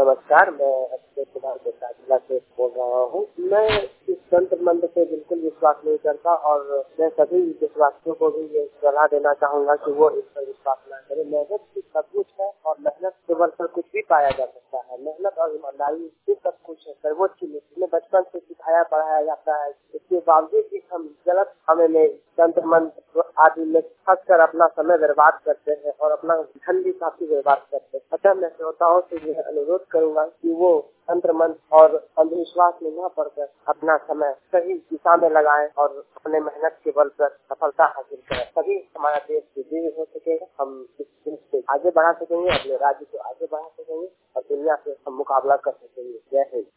नमस्कार, मैं अक्षय कुमार जिला से बोल रहा हूँ। मैं इस तंत्र मंत्र पे बिल्कुल विश्वास नहीं करता और मैं सभी विश्वासियों को भी ये सलाह देना चाहूँगा कि वो इस पर विश्वास न करें। मेहनत ही सब कुछ है और मेहनत के बल पर कुछ भी पाया जा सकता है। मेहनत और ईमानदारी ही सब कुछ है। सर्वोच्च नीति में बचपन से सिखाया पढ़ाया जाता है। इसके बावजूद भी हम गलत हमें में तंत्र मंत्र आदि में फंस कर अपना समय बर्बाद करते हैं और अपना धन भी काफी बर्बाद करते हैं। अतः मैं श्रोताओं से यह अनुरोध करूंगा कि वो तंत्र मंत्र और अंधविश्वास में न पड़कर अपना समय सही दिशा में लगाएं और अपने मेहनत के बल पर सफलता हासिल करें। तभी हमारा देश विजयी हो सकेगा। हम इस देश से आगे बढ़ा सकेंगे, अपने राज्य को आगे बढ़ा सकेंगे और दुनिया से हम मुकाबला कर सकेंगे। जय हिंद।